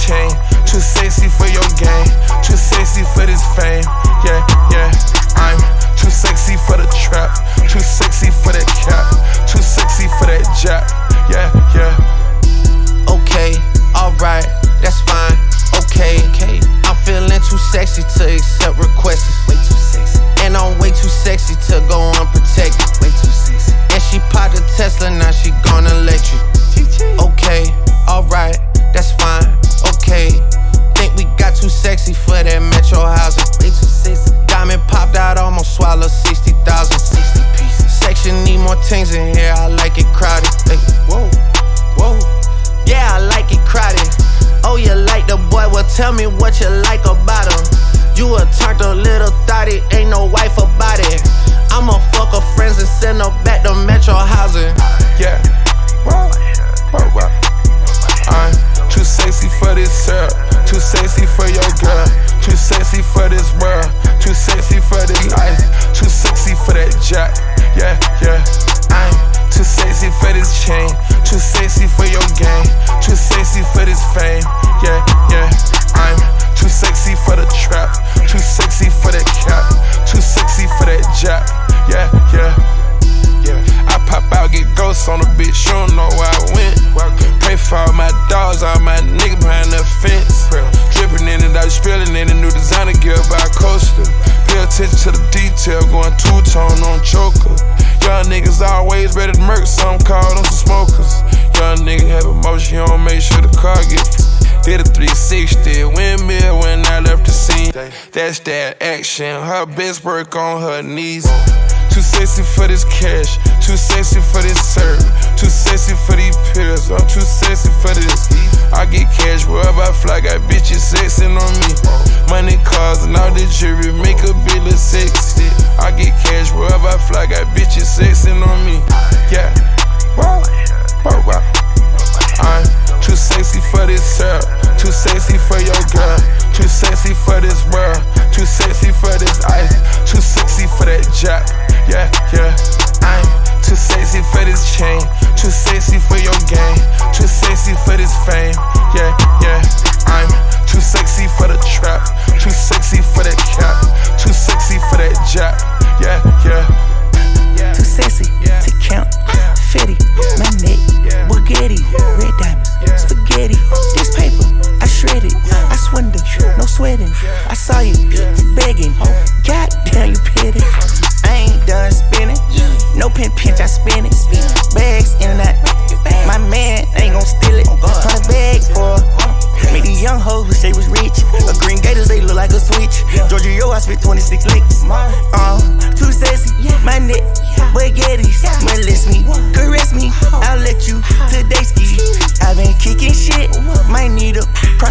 chain. Too sexy for your game. Too sexy for this fame. Yeah, yeah. I'm too sexy for the trap. Too sexy for that cap. Too sexy for that jab. Yeah, yeah. Okay, alright, that's fine. Okay, I'm feeling too sexy to accept requests. Way too sexy. And I'm way too sexy to go unprotected. Way too sexy. And she popped a Tesla, now she gonna electric. Okay, alright, that's fine. Okay, think we got too sexy for that metro housing. Way too sexy. Diamond popped out, almost swallowed 60,000. 60 pieces. Section need more things in here, I like it crowded. Hey, whoa, whoa. Yeah, I like it crowded. Oh, you like the boy? Well, tell me what you like about him. You a turned a little thotty, ain't no wife about it. I'ma fuck her friends and send her back to metro housing. Yeah. I'm too sexy for this syrup. Too sexy for your girl. Too sexy for this world. Too sexy for this life. Too sexy for that jack. Yeah, yeah. I'm too sexy for this chain. Too sexy for your game. Too sexy for this fame. Yeah, yeah. I'm too sexy for the trap. Too sexy for that cap. Too sexy for that jab. Yeah, yeah. Yeah. I pop out, get ghosts on the bitch. You don't know where I went. Pray for all my dogs, all my niggas behind the fence. Dripping in it, I was spilling in the new designer gear by coaster. Pay attention to the detail, going two-tone on choker. Young niggas always ready to murk, some call them some smokers. Young nigga have emotion, you don't make sure the car gets. Did a 360, windmill when I left the scene. That's that action, her best work on her knees. Too sexy for this cash, too sexy for this serve, too sexy for these pills, I'm too sexy for this. I get cash wherever I fly, got bitches sexing on me. Money, cars, and all the jewelry make a bill look sexy. I get cash wherever I fly, got bitches sexing on me. Yeah, wow, wow, wow. I'm too sexy for this syrup, too sexy for your girl, too sexy for this world, too sexy for this ice, too sexy for that jack. Yeah, yeah. I'm too sexy for this chain, too sexy for your game, too sexy for this fame. Yeah, yeah. I'm too sexy for the trap, too sexy for that cap, too sexy for that jack. Yeah, yeah. Too sexy to count, Fetty, my neck, Bugatti, red diamonds, spaghetti. This paper, I shred it, I swindle, no sweating. I saw you begging, goddamn you petty. I ain't done spinning, no pinch, I spin it. Bags in and out, my man ain't gon' steal it. 100 bags for make these young hoes wish they was rich. A green gators, they look like a switch. Georgia, yo, I spit 26 licks. Too sexy, my neck, baguettes. Molest me, caress me, I'll let you today ski. I been kicking shit, might need a